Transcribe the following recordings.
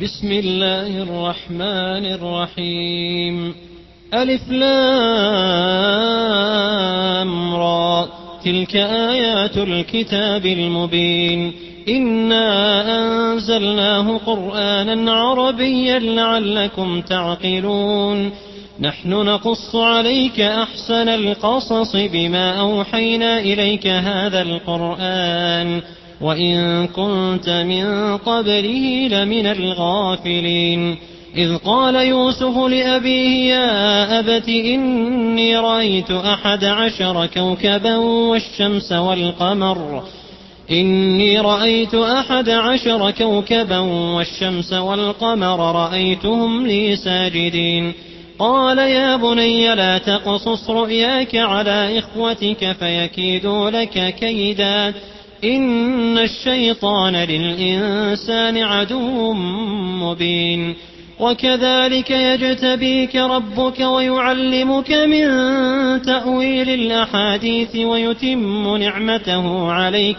بسم الله الرحمن الرحيم. ألف لام را، تلك آيات الكتاب المبين. إنا أنزلناه قرآنا عربيا لعلكم تعقلون. نحن نقص عليك أحسن القصص بما أوحينا إليك هذا القرآن وإن كنت من قبله لمن الغافلين. إذ قال يوسف لأبيه يا أبت إني رأيت 11 كوكبا والشمس والقمر رأيتهم لي ساجدين. قال يا بني لا تقصص رؤياك على إخوتك فيكيدوا لك كيدا إن الشيطان للإنسان عدو مبين. وكذلك يجتبيك ربك ويعلمك من تأويل الأحاديث ويتم نعمته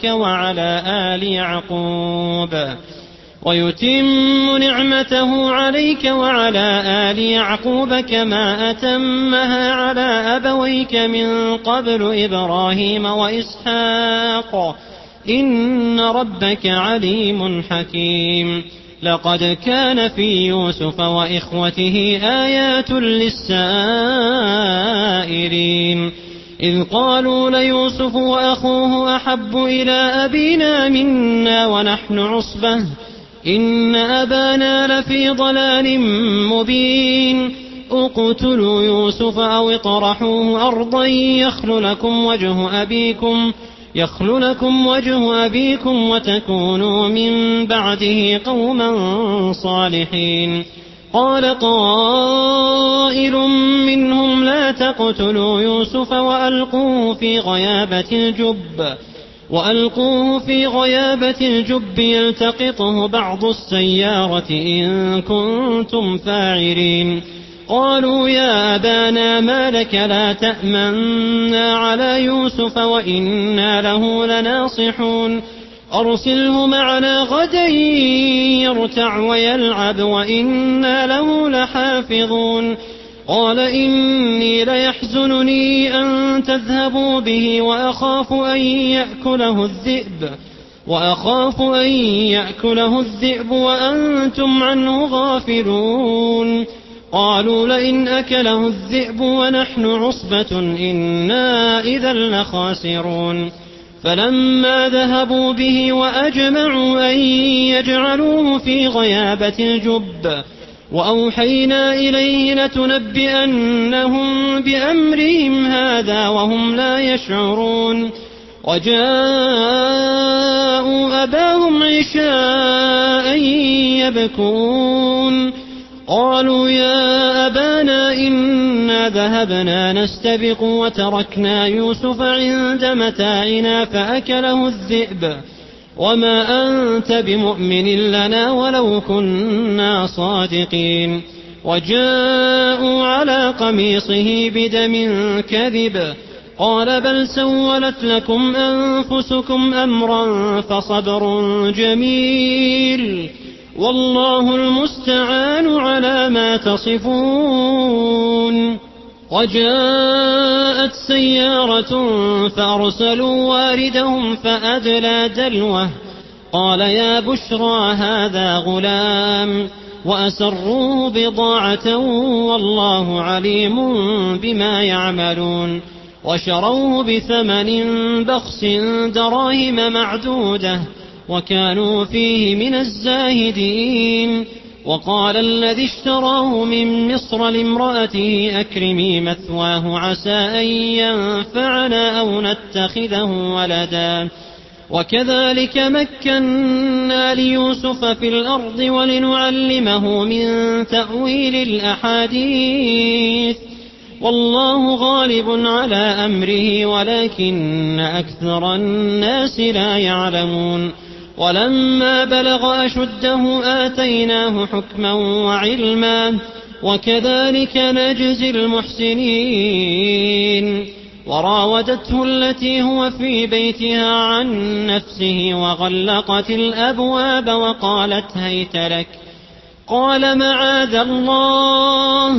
عليك وعلى آل يعقوب كما أتمها على أبويك من قبل إبراهيم وإسحاق إن ربك عليم حكيم. لقد كان في يوسف وإخوته آيات للسائلين إذ قالوا ليوسف وأخوه أحب إلى أبينا منا ونحن عصبة إن أبانا لفي ضلال مبين. اقتلوا يوسف أو اطرحوه أرضا يخل لكم وجه أبيكم وتكونوا من بعده قوما صالحين. قال قائل منهم لا تقتلوا يوسف وألقوه في غيابة الجب يلتقطه بعض السيارة إن كنتم فاعلين. قالوا يا أبانا ما لك لا تأمنا على يوسف وإنا له لناصحون أرسله معنا غدا يرتع ويلعب وإنا له لحافظون. قال إني ليحزنني أن تذهبوا به وأخاف أن يأكله الذئب وأنتم عنه غافلون. قالوا لئن أكله الذئب ونحن عصبة إنا إذا لخاسرون. فلما ذهبوا به وأجمعوا أن يجعلوه في غيابة الجب وأوحينا إليه لتنبئنهم بأمرهم هذا وهم لا يشعرون. وجاءوا أباهم عشاء يبكون. قالوا يا أبانا إنا ذهبنا نستبق وتركنا يوسف عند متاعنا فأكله الذئب وما أنت بمؤمن لنا ولو كنا صادقين. وجاءوا على قميصه بدم كذب قال بل سولت لكم أنفسكم أمرا فصبر جميل والله المستعان على ما تصفون. وجاءت سيارة فأرسلوا واردهم فأدلى دلوه قال يا بشرى هذا غلام وأسروه بضاعة والله عليم بما يعملون. وشروه بثمن بخس دراهم معدودة وكانوا فيه من الزاهدين. وقال الذي اشتراه من مصر لامرأته أكرمي مثواه عسى أن ينفعنا أو نتخذه ولدا. وكذلك مكنا ليوسف في الأرض ولنعلمه من تأويل الأحاديث والله غالب على أمره ولكن أكثر الناس لا يعلمون. ولما بلغ أشده آتيناه حكما وعلما وكذلك نجزي المحسنين. وراودته التي هو في بيتها عن نفسه وغلقت الأبواب وقالت هيت لك قال معاذ الله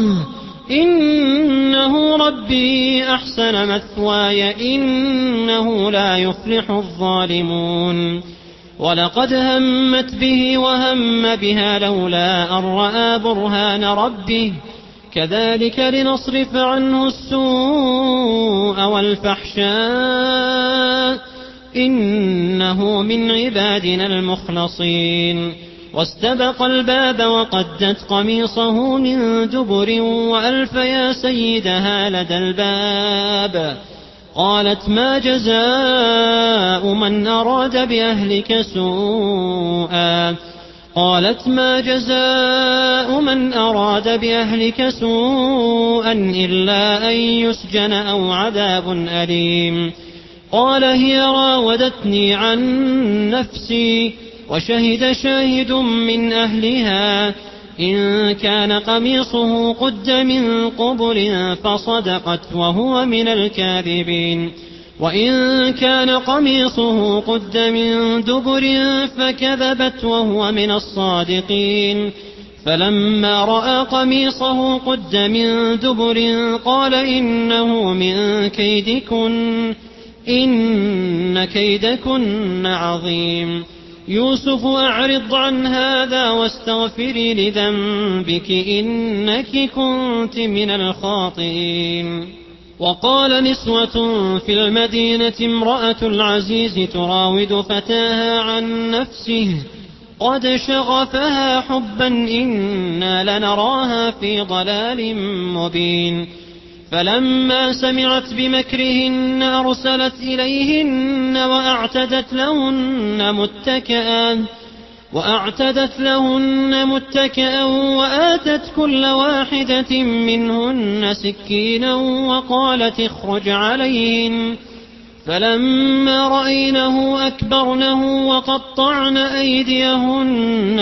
إنه ربي أحسن مثواي إنه لا يفلح الظالمون ولقد همت به وهم بها لولا أن رأى برهان ربه كذلك لنصرف عنه السوء والفحشاء إنه من عبادنا المخلصين واستبق الباب وقدت قميصه من دبر وألف يا سيدها لدى الباب قالت ما جزاء من أراد بأهلك سوءا إلا أن يسجن أو عذاب أليم قال هي راودتني عن نفسي وشهد شاهد من أهلها إن كان قميصه قد من قبل فصدقت وهو من الكاذبين وإن كان قميصه قد من دبر فكذبت وهو من الصادقين فلما رأى قميصه قد من دبر قال إنه من كيدكن إن كيدكن عظيم يوسف أعرض عن هذا واستغفري لذنبك إنك كنت من الخاطئين وقال نسوة في المدينة امرأة العزيز تراود فتاها عن نفسه قد شغفها حبا إنا لنراها في ضلال مبين فلما سمعت بمكرهن أرسلت إليهن وأعتدت لهن متكئا وآتت كل واحدة منهن سكينا وقالت اخرج عليهن فلما رأينه أكبرنه وقطعن أيديهن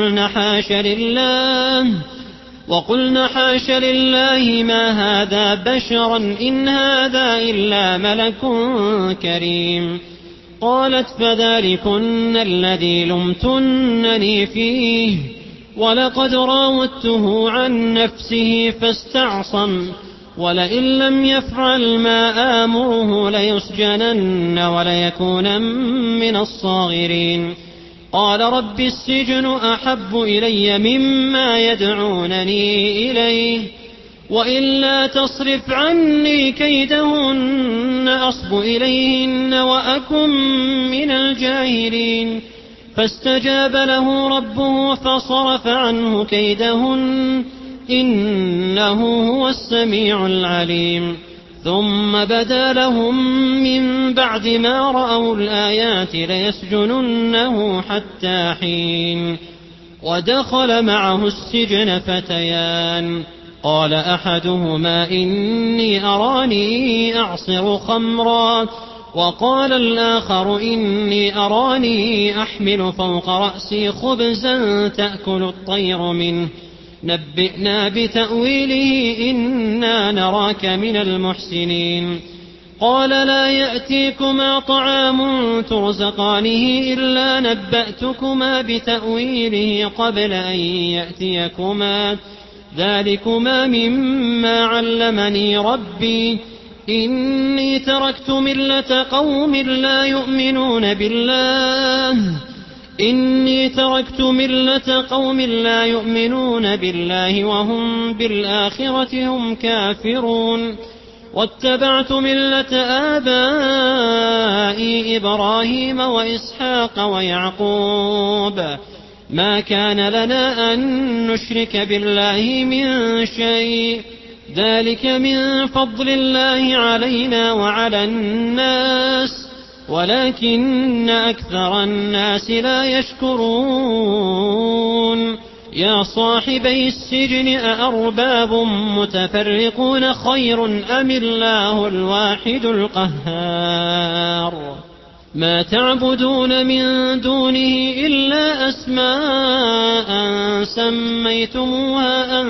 وقلن حاش لله ما هذا بشرا إن هذا إلا ملك كريم قالت فذلكن الذي لمتنني فيه ولقد راودته عن نفسه فاستعصم ولئن لم يفعل ما آمره ليسجنن وليكونن من الصاغرين قال رب السجن أحب إلي مما يدعونني إليه وإلا تصرف عني كيدهن أصب إليهن وأكن من الجاهلين فاستجاب له ربه فصرف عنه كيدهن إنه هو السميع العليم ثم بدا لهم من بعد ما رأوا الآيات ليسجننه حتى حين ودخل معه السجن فتيان قال أحدهما إني أراني أعصر خمرا وقال الآخر إني أراني أحمل فوق رأسي خبزا تأكل الطير منه نبئنا بتأويله إنا نراك من المحسنين قال لا يأتيكما طعام ترزقانه إلا نبأتكما بتأويله قبل أن يأتيكما ذلكما مما علمني ربي إني تركت ملة قوم لا يؤمنون بالله وهم بالآخرة هم كافرون واتبعت ملة آبائي إبراهيم وإسحاق ويعقوب ما كان لنا أن نشرك بالله من شيء ذلك من فضل الله علينا وعلى الناس ولكن أكثر الناس لا يشكرون يا صاحبي السجن أأرباب متفرقون خير أم الله الواحد القهار ما تعبدون من دونه إلا أسماء سميتموها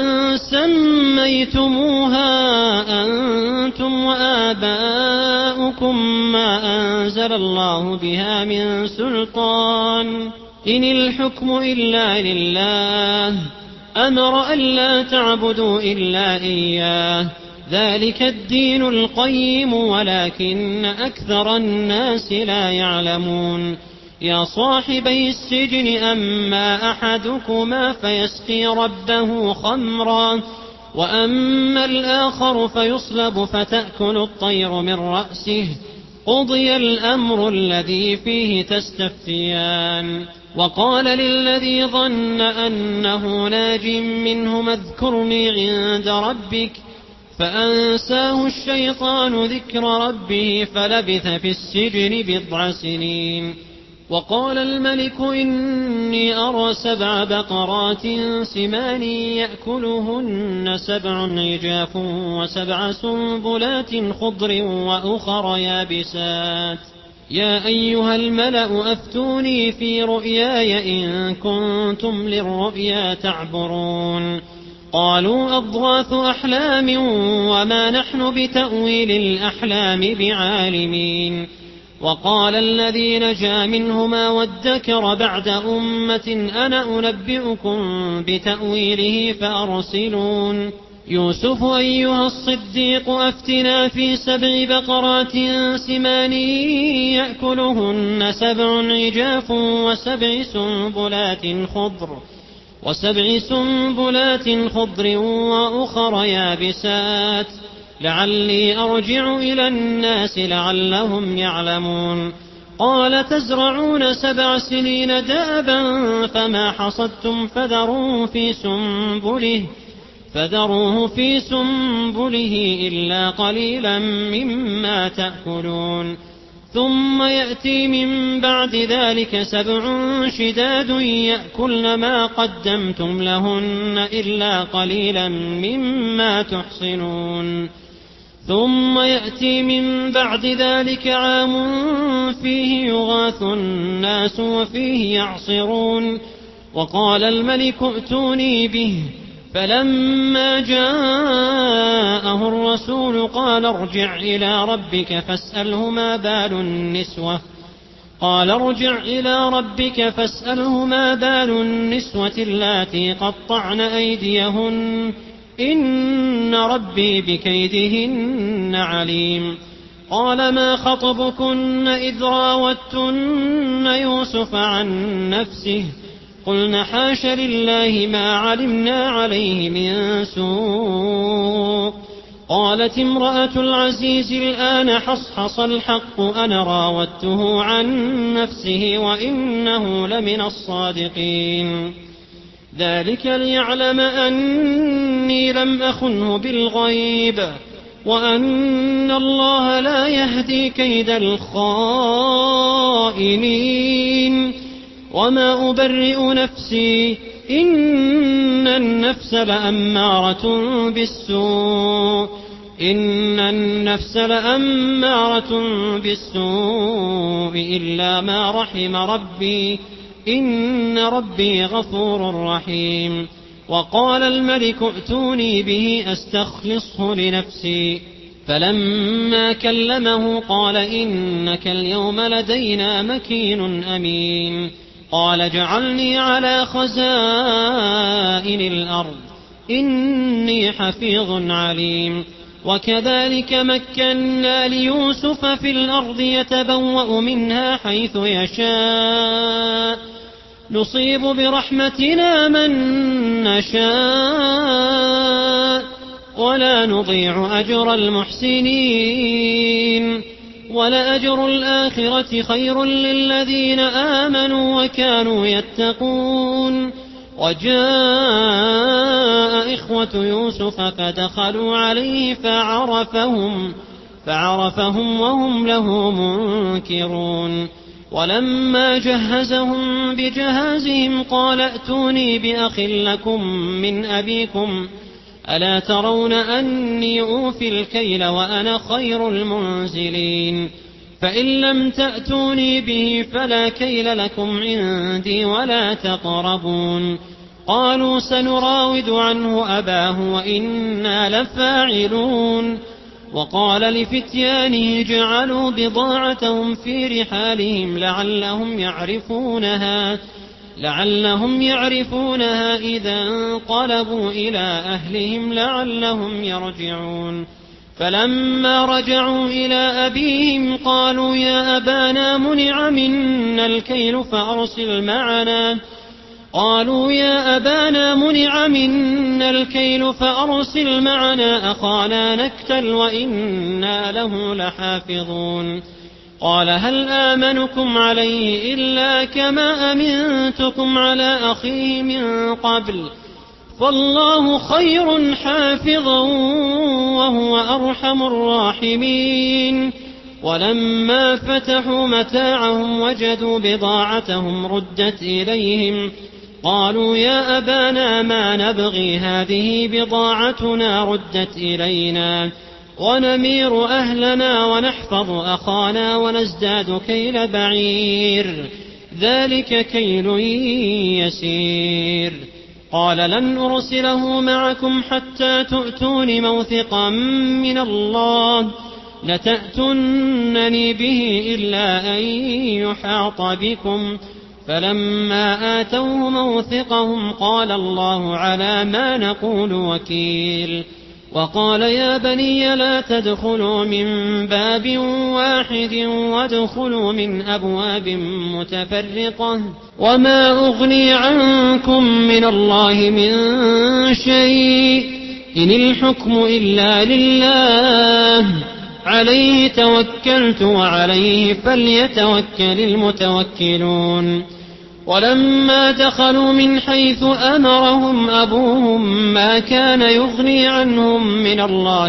أنتم وآباؤكم لكم ما أنزل الله بها من سلطان إن الحكم إلا لله أمر ألا تعبدوا إلا إياه ذلك الدين القيم ولكن أكثر الناس لا يعلمون يا صاحبي السجن أما أحدكما فيسقي ربه خمرا وأما الآخر فيصلب فتأكل الطير من رأسه قضي الأمر الذي فيه تستفتيان وقال للذي ظن أنه ناج منهما اذكرني عند ربك فأنساه الشيطان ذكر ربه فلبث في السجن 9 سنين وقال الملك إني أرى 7 بقرات سمان يأكلهن 7 عجاف و7 سنبلات خضر وأخر يابسات يا أيها الملأ أفتوني في رؤياي إن كنتم للرؤيا تعبرون قالوا أضغاث أحلام وما نحن بتأويل الأحلام بعالمين وقال الذي نجا منهما وادكر بعد أمة أنا أنبئكم بتأويله فأرسلون يوسف أيها الصديق أفتنا في 7 بقرات سمان يأكلهن 7 عجاف و7 سنبلات خضر وأخر يابسات لعلي أرجع إلى الناس لعلهم يعلمون قال تزرعون 7 سنين دابا فما حصدتم فذروه في سنبله إلا قليلا مما تأكلون ثم يأتي من بعد ذلك 7 شداد يأكلن ما قدمتم لهن إلا قليلا مما تحصنون ثم يأتي من بعد ذلك عام فيه يغاث الناس وفيه يعصرون وقال الملك ائتوني به فلما جاءه الرسول قال ارجع إلى ربك فاسأله ما بال النسوة اللاتي قطعن أيديهن إن ربي بكيدهن عليم قال ما خطبكن إذ راوتن يوسف عن نفسه قلن حاش لله ما علمنا عليه من سوء قالت امرأة العزيز الآن حصحص الحق أنا راودته عن نفسه وإنه لمن الصادقين ذلك ليعلم أني لم أخنه بالغيب وأن الله لا يهدي كيد الخائنين وما أبرئ نفسي إن النفس لأمارة بالسوء إلا ما رحم ربي إن ربي غفور رحيم وقال الملك ائتوني به أستخلصه لنفسي فلما كلمه قال إنك اليوم لدينا مكين أمين قال اجعلني على خزائن الأرض إني حفيظ عليم وكذلك مكنا ليوسف في الأرض يتبوأ منها حيث يشاء نصيب برحمتنا من نشاء ولا نضيع أجر المحسنين ولأجر الآخرة خير للذين آمنوا وكانوا يتقون وجاء إخوة يوسف فدخلوا عليه فعرفهم وهم له منكرون ولما جهزهم بجهازهم قال ائتوني بأخ لكم من أبيكم ألا ترون أني أوفي الكيل وأنا خير المنزلين فإن لم تأتوني به فلا كيل لكم عندي ولا تقربون قالوا سنراود عنه أباه وإنا لفاعلون وقال لفتيانه جعلوا بضاعتهم في رحالهم لعلهم يعرفونها إذا انقلبوا إلى أهلهم لعلهم يرجعون. فلما رجعوا إلى أبيهم قالوا يا أبانا منع منا الكيل فأرسل معنا أخانا نكتل وإنا له لحافظون. قال هل آمنكم عليه إلا كما أمنتكم على أخيه من قبل فالله خير حافظا وهو أرحم الراحمين. ولما فتحوا متاعهم وجدوا بضاعتهم ردت إليهم قالوا يا أبانا ما نبغي هذه بضاعتنا ردت إلينا ونمير أهلنا ونحفظ أخانا ونزداد كيل بعير ذلك كيل يسير. قال لن أرسله معكم حتى تؤتون موثقا من الله لتأتونني به إلا أن يحاط بكم. فلما آتوه موثقهم قال الله على ما نقول وكيل. وقال يا بني لا تدخلوا من باب واحد وادخلوا من أبواب متفرقة وما أغني عنكم من الله من شيء إن الحكم إلا لله عليه توكلت وعليه فليتوكل المتوكلون. ولما دخلوا من حيث أمرهم أبوهم ما كان يغني عنهم من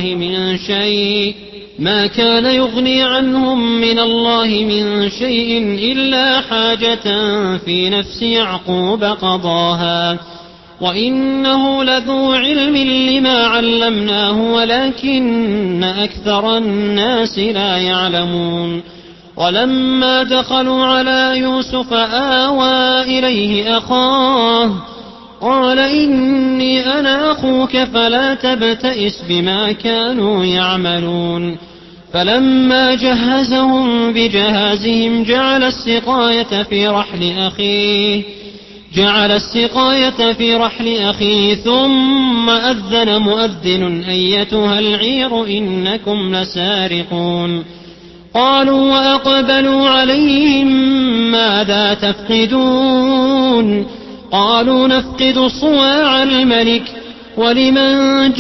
الله من شيء إلا حاجة في نفس يعقوب قضاها وإنه لذو علم لما علمناه ولكن أكثر الناس لا يعلمون. ولما دخلوا على يوسف آوى إليه أخاه قال إني أنا أخوك فلا تبتئس بما كانوا يعملون. فلما جهزهم بجهازهم جعل السقاية في رحل أخيه ثم أذن مؤذن أيتها العير إنكم لسارقون. قالوا وأقبلوا عليهم ماذا تفقدون قالوا نفقد صواع الملك ولمن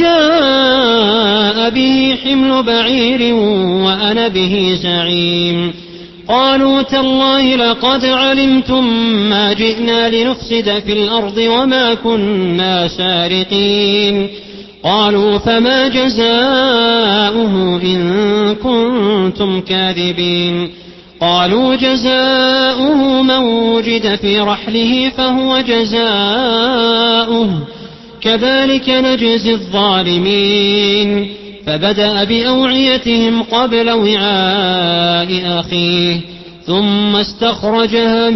جاء به حمل بعير وأنا به زعيم. قالوا تالله لقد علمتم ما جئنا لنفسد في الأرض وما كنا سارقين. قالوا فما جزاؤه إن كنتم كاذبين. قالوا جزاؤه من وجد في رحله فهو جزاؤه كذلك نجزي الظالمين. فبدأ بأوعيتهم قبل وعاء أخيه ثم استخرجها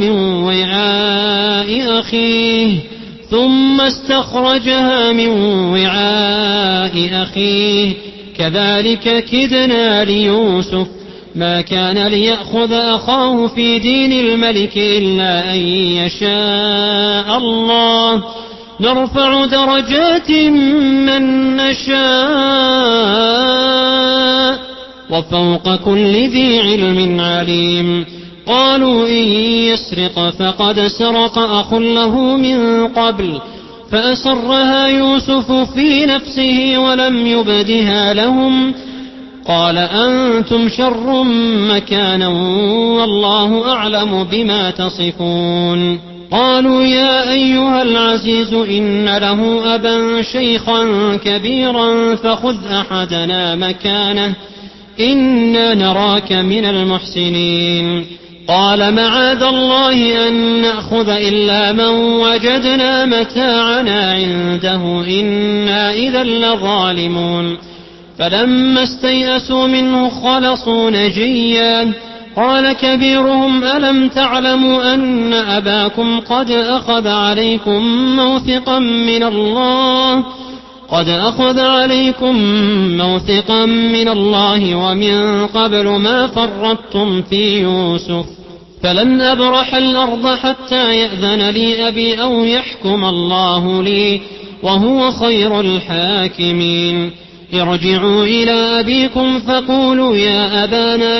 من وعاء أخيه كذلك كدنا ليوسف ما كان ليأخذ أخاه في دين الملك إلا أن يشاء الله نرفع درجات من نشاء وفوق كل ذي علم عليم. قالوا إن يسرق فقد سرق أخ له من قبل فأسرها يوسف في نفسه ولم يبدها لهم. قال أنتم شر مكانا والله أعلم بما تصفون. قالوا يا أيها العزيز إن له أبا شيخا كبيرا فخذ أحدنا مكانه إنا نراك من المحسنين. قال معاذ الله أن نأخذ إلا من وجدنا متاعنا عنده إنا إذا لظالمون. فلما استيئسوا منه خلصوا نجيا. قال كبيرهم ألم تعلموا أن أباكم قد أخذ عليكم موثقا من الله قد أخذ عليكم موثقا من الله ومن قبل ما فرطتم في يوسف فلن أبرح الأرض حتى يأذن لي أبي أو يحكم الله لي وهو خير الحاكمين ارجعوا إلى أبيكم فقولوا يا أبانا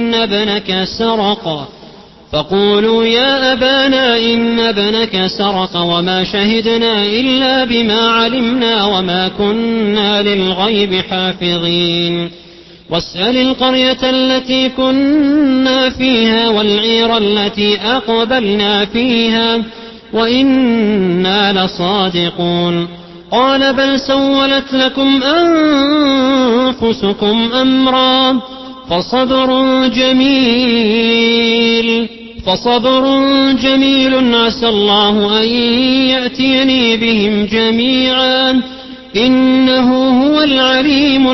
إن ابنك سرق وما شهدنا إلا بما علمنا وما كنا للغيب حافظين واسأل القرية التي كنا فيها والعير التي أقبلنا فيها وإنا لصادقون قال بل سولت لكم أنفسكم أمرا فصبر جميل عسى الله أن يأتيني بهم جميعا إنه هو العليم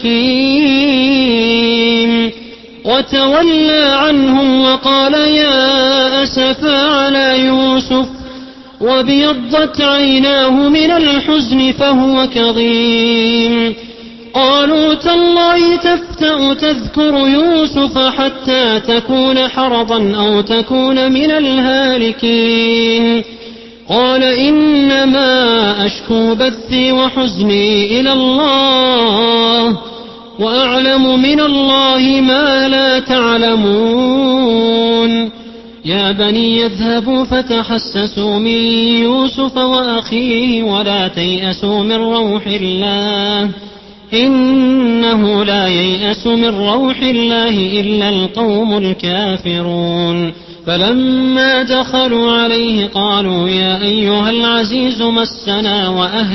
الحكيم وتولى عنهم وقال يا أسفا على يوسف وابيضت عيناه من الحزن فهو كظيم قالوا تالله تفتأ تذكر يوسف حتى تكون حرضا أو تكون من الهالكين قال إنما أشكو بثي وحزني إلى الله وأعلم من الله ما لا تعلمون يا بني يذهبوا فتحسسوا من يوسف وأخيه ولا تيأسوا من روح الله إنه لا ييأس من روح الله إلا القوم الكافرون فلما دخلوا عليه قالوا يا أيها العزيز مسنا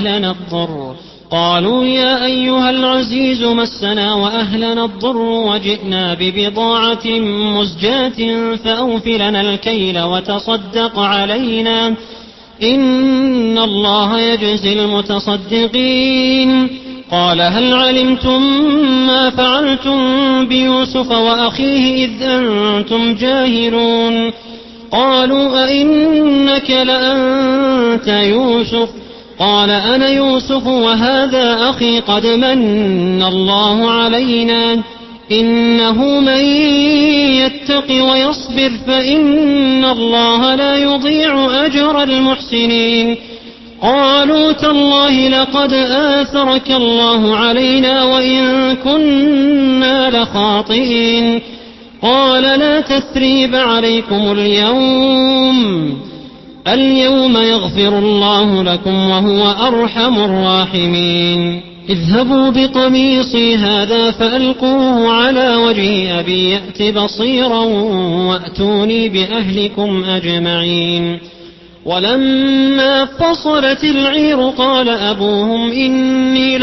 وأهلنا الضر وجئنا ببضاعة مزجاة فأوفلنا الكيل وتصدق علينا إن الله يجزي المتصدقين قال هل علمتم ما فعلتم بيوسف وأخيه إذ أنتم جاهلون قالوا أئنك لأنت يوسف قال أنا يوسف وهذا أخي قد من الله علينا إنه من يتق ويصبر فإن الله لا يضيع أجر المحسنين قالوا تالله لقد آثرك الله علينا وإن كنا لخاطئين قال لا تثريب عليكم اليوم يغفر الله لكم وهو أرحم الراحمين اذهبوا بقميصي هذا فألقوه على وجه أبي يأت بصيرا وأتوني بأهلكم أجمعين ولما فصلت العير قال أبوهم إني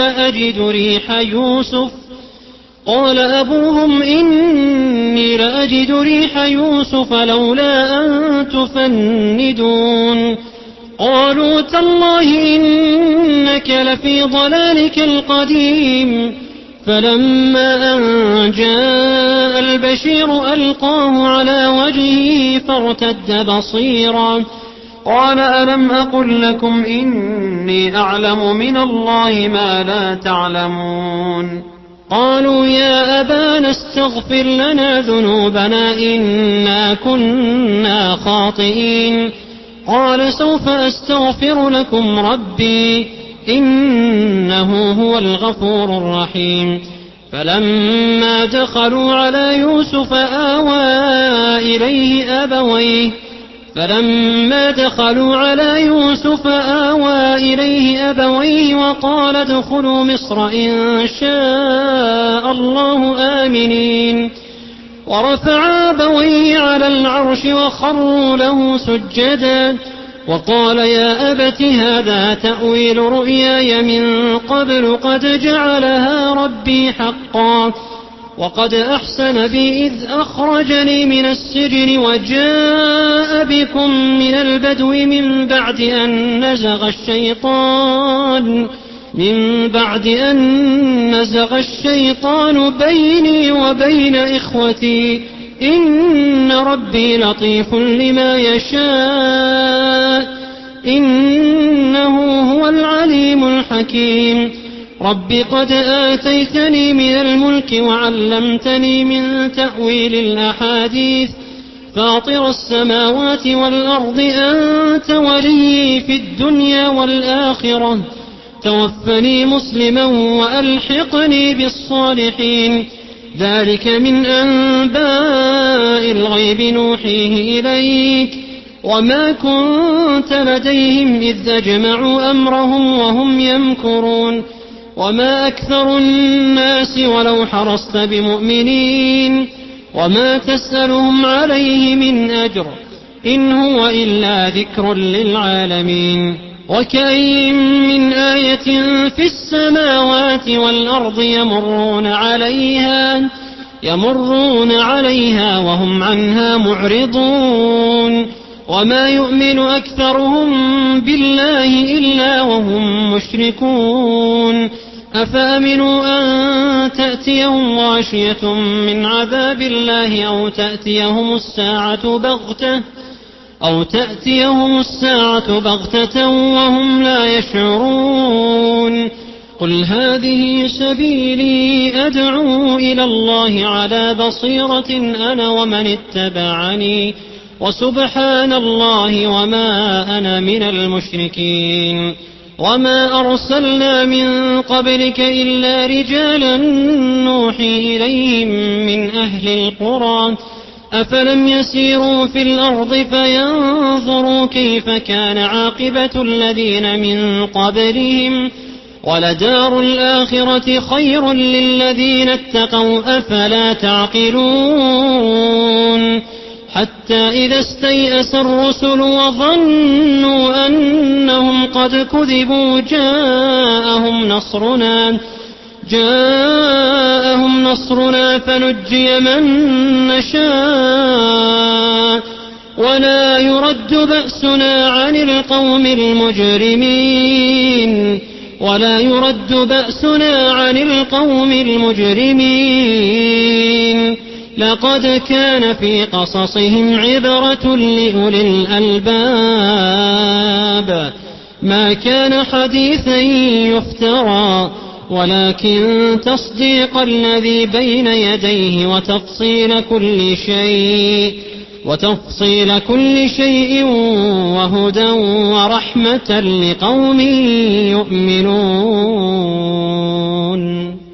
لأجد ريح يوسف لولا أن تفندون قالوا تالله إنك لفي ضلالك القديم فلما أن جاء البشير ألقاه على وجهه فارتد بصيرا قال ألم أقل لكم إني أعلم من الله ما لا تعلمون قالوا يا أبانا استغفر لنا ذنوبنا إنا كنا خاطئين قال سوف أستغفر لكم ربي إنه هو الغفور الرحيم فلما دخلوا على يوسف آوى إليه أبويه وقال ادخلوا مصر إن شاء الله آمنين ورفع أبويه على العرش وخروا له سجدا وقال يا أبت هذا تأويل رؤياي من قبل قد جعلها ربي حقا وقد أحسن بي إذ أخرجني من السجن وجاء بكم من البدو من بعد أن نزغ الشيطان بيني وبين إخوتي إن ربي لطيف لما يشاء إنه هو العليم الحكيم رب قد آتيتني من الملك وعلمتني من تأويل الأحاديث فاطر السماوات والأرض أنت ولي في الدنيا والآخرة توفني مسلما وألحقني بالصالحين ذلك من أنباء الغيب نوحيه إليك وما كنت لديهم إذ أجمعوا أمرهم وهم يمكرون وما أكثر الناس ولو حرصت بمؤمنين وما تسألهم عليه من أجر إن هو إلا ذكر للعالمين وكأين من آية في السماوات والأرض يمرون عليها وهم عنها معرضون وما يؤمن أكثرهم بالله إلا وهم مشركون أفأمنوا أن تأتيهم غاشية من عذاب الله أو تأتيهم الساعة بغتة وهم لا يشعرون قل هذه سبيلي أدعو إلى الله على بصيرة أنا ومن اتبعني وسبحان الله وما أنا من المشركين وما أرسلنا من قبلك إلا رجالا نوحي إليهم من أهل القرى أفلم يسيروا في الأرض فينظروا كيف كان عاقبة الذين من قبلهم ولدار الآخرة خير للذين اتقوا أفلا تعقلون حتى إذا استيأس الرسل وظنوا أنهم قد كذبوا جاءهم نصرنا فنجي من نشاء ولا يرد بأسنا عن القوم المجرمين لقد كان في قصصهم عبرة لأولي الألباب ما كان حديثا يفترى ولكن تصديق الذي بين يديه وتفصيل كل شيء وهدى ورحمة لقوم يؤمنون